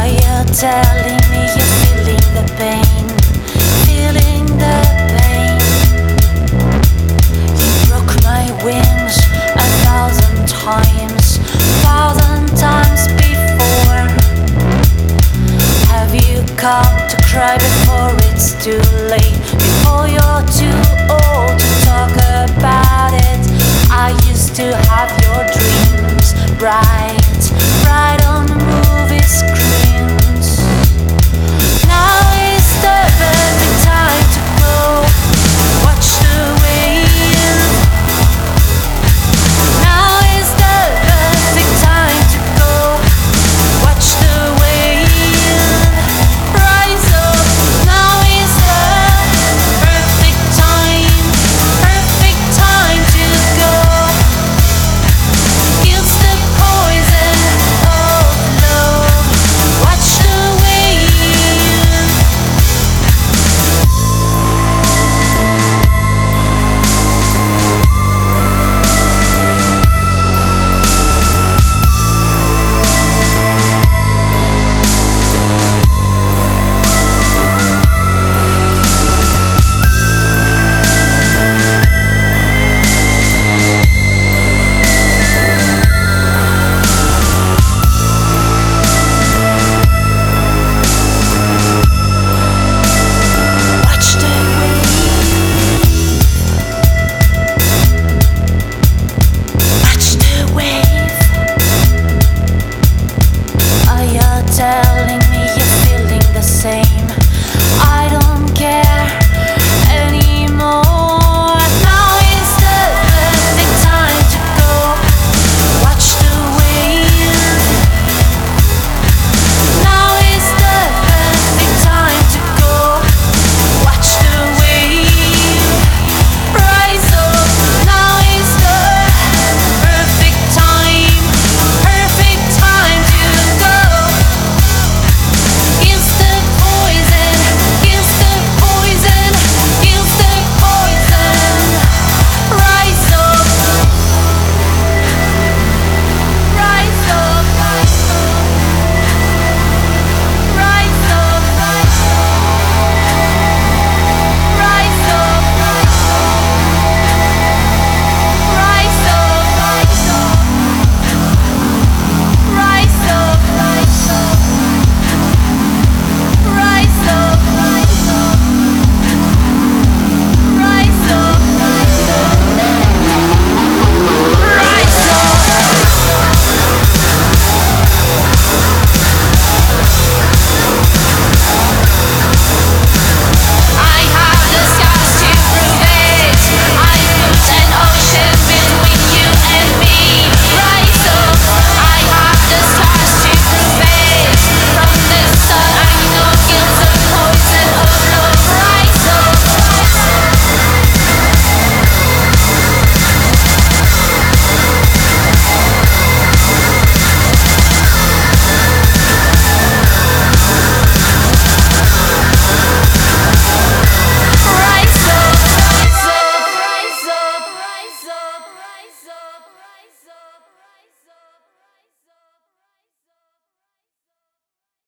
Are you telling me you're feeling the pain? Feeling the pain. You broke my wings 1,000 times, 1,000 times before. Have you come to cry before it's too late? Before you're too old to talk about it? I used to have your dreams bright, bright on the movie screens. Now is the perfect time to go watch the wave. Now is the perfect time to go watch the wave rise up. Now is the perfect time to go. It's the poison of love. Watch the wave. Watch the wave. Watch the wave. Are you telling